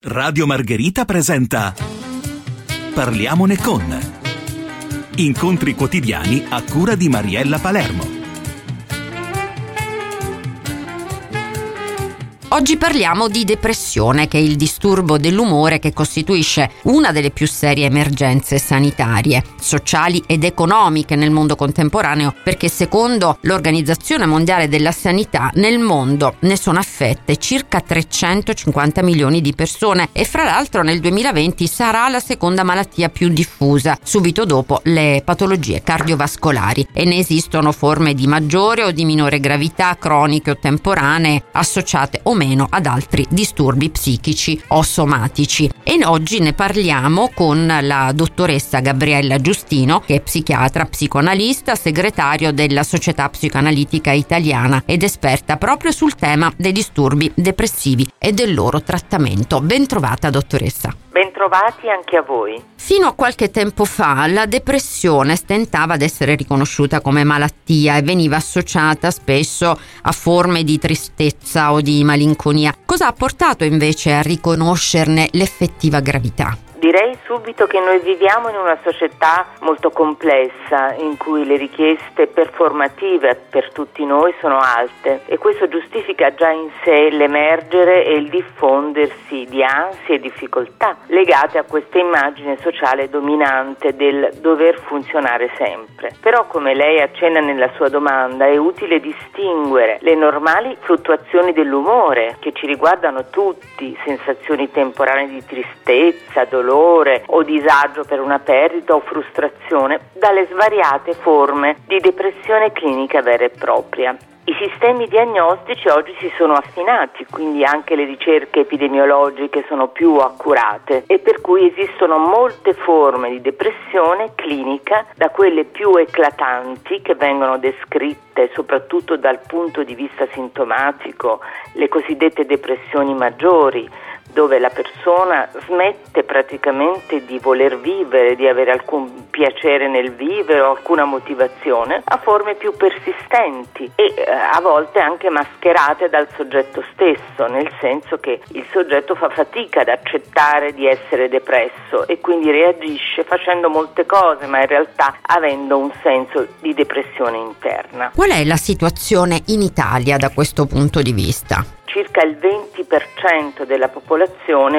Radio Margherita presenta Parliamone con incontri quotidiani a cura di Mariella Palermo. Oggi parliamo di depressione, che è il disturbo dell'umore che costituisce una delle più serie emergenze sanitarie, sociali ed economiche nel mondo contemporaneo, perché secondo l'Organizzazione Mondiale della Sanità nel mondo ne sono affette circa 350 milioni di persone e fra l'altro nel 2020 sarà la seconda malattia più diffusa, subito dopo le patologie cardiovascolari, e ne esistono forme di maggiore o di minore gravità, croniche o temporanee, associate o meno ad altri disturbi psichici o somatici. E oggi ne parliamo con la dottoressa Gabriella Giustino, che è psichiatra, psicoanalista, segretario della Società Psicoanalitica Italiana ed esperta proprio sul tema dei disturbi depressivi e del loro trattamento. Ben trovata, dottoressa. Bentrovati anche a voi. Fino a qualche tempo fa la depressione stentava ad essere riconosciuta come malattia e veniva associata spesso a forme di tristezza o di malinconia. Cosa ha portato invece a riconoscerne l'effettiva gravità? Direi subito che noi viviamo in una società molto complessa in cui le richieste performative per tutti noi sono alte e questo giustifica già in sé l'emergere e il diffondersi di ansie e difficoltà legate a questa immagine sociale dominante del dover funzionare sempre. Però, come lei accenna nella sua domanda, è utile distinguere le normali fluttuazioni dell'umore che ci riguardano tutti, sensazioni temporanee di tristezza, dolore o disagio per una perdita o frustrazione, dalle svariate forme di depressione clinica vera e propria. I sistemi diagnostici oggi si sono affinati, quindi anche le ricerche epidemiologiche sono più accurate e per cui esistono molte forme di depressione clinica, da quelle più eclatanti che vengono descritte soprattutto dal punto di vista sintomatico, le cosiddette depressioni maggiori, dove la persona smette praticamente di voler vivere, di avere alcun piacere nel vivere o alcuna motivazione, a forme più persistenti e a volte anche mascherate dal soggetto stesso, nel senso che il soggetto fa fatica ad accettare di essere depresso e quindi reagisce facendo molte cose, ma in realtà avendo un senso di depressione interna. Qual è la situazione in Italia da questo punto di vista? Circa il 20% della popolazione,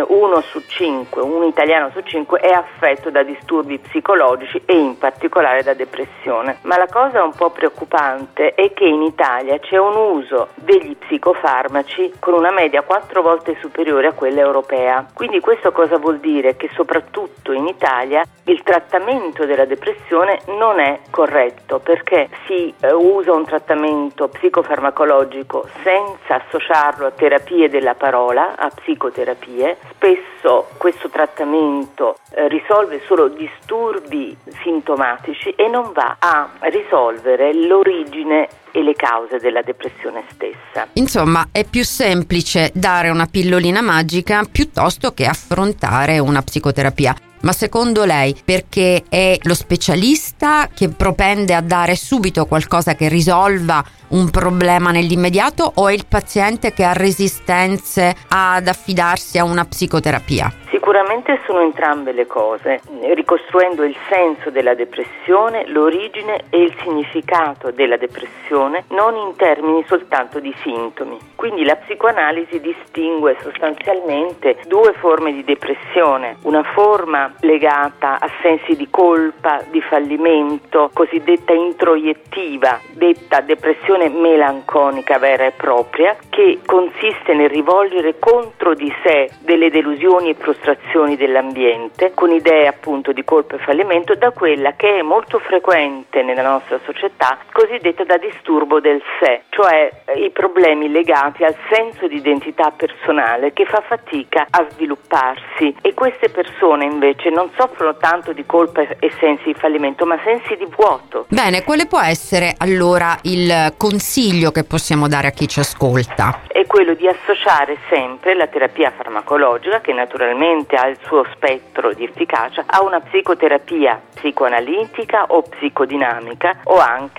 un italiano su 5, è affetto da disturbi psicologici e in particolare da depressione. Ma la cosa un po' preoccupante è che in Italia c'è un uso degli psicofarmaci con una media 4 volte superiore a quella europea. Quindi questo cosa vuol dire? Che soprattutto in Italia il trattamento della depressione non è corretto, perché si usa un trattamento psicofarmacologico senza associarlo a terapie della parola, a psicoterapie. Spesso questo trattamento risolve solo disturbi sintomatici e non va a risolvere l'origine e le cause della depressione stessa. Insomma, è più semplice dare una pillolina magica piuttosto che affrontare una psicoterapia. Ma secondo lei perché è lo specialista che propende a dare subito qualcosa che risolva un problema nell'immediato o è il paziente che ha resistenze ad affidarsi a una psicoterapia? Sicuramente sono entrambe le cose, ricostruendo il senso della depressione, l'origine e il significato della depressione, non in termini soltanto di sintomi. Quindi la psicoanalisi distingue sostanzialmente due forme di depressione, una forma legata a sensi di colpa, di fallimento, cosiddetta introiettiva, detta depressione melanconica vera e propria, che consiste nel rivolgere contro di sé delle delusioni e frustrazioni dell'ambiente, con idee appunto di colpa e fallimento, da quella che è molto frequente nella nostra società, cosiddetta da disturbo del sé, cioè i problemi legati al senso di identità personale che fa fatica a svilupparsi, e queste persone invece non soffrono tanto di colpa e sensi di fallimento, ma sensi di vuoto. Bene, quale può essere allora il consiglio che possiamo dare a chi ci ascolta? È quello di associare sempre la terapia farmacologica, che naturalmente ha il suo spettro di efficacia, a una psicoterapia psicoanalitica o psicodinamica o anche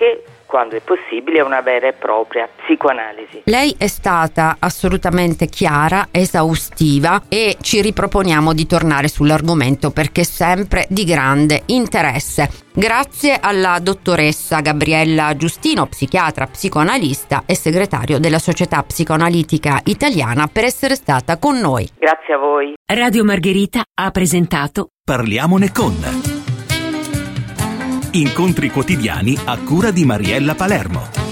quando è possibile, a una vera e propria psicoanalisi. Lei è stata assolutamente chiara, esaustiva e ci riproponiamo di tornare sull'argomento perché è sempre di grande interesse. Grazie alla dottoressa Gabriella Giustino, psichiatra, psicoanalista e segretario della Società Psicoanalitica Italiana, per essere stata con noi. Grazie a voi. Radio Margherita ha presentato Parliamone con. Incontri quotidiani a cura di Mariella Palermo.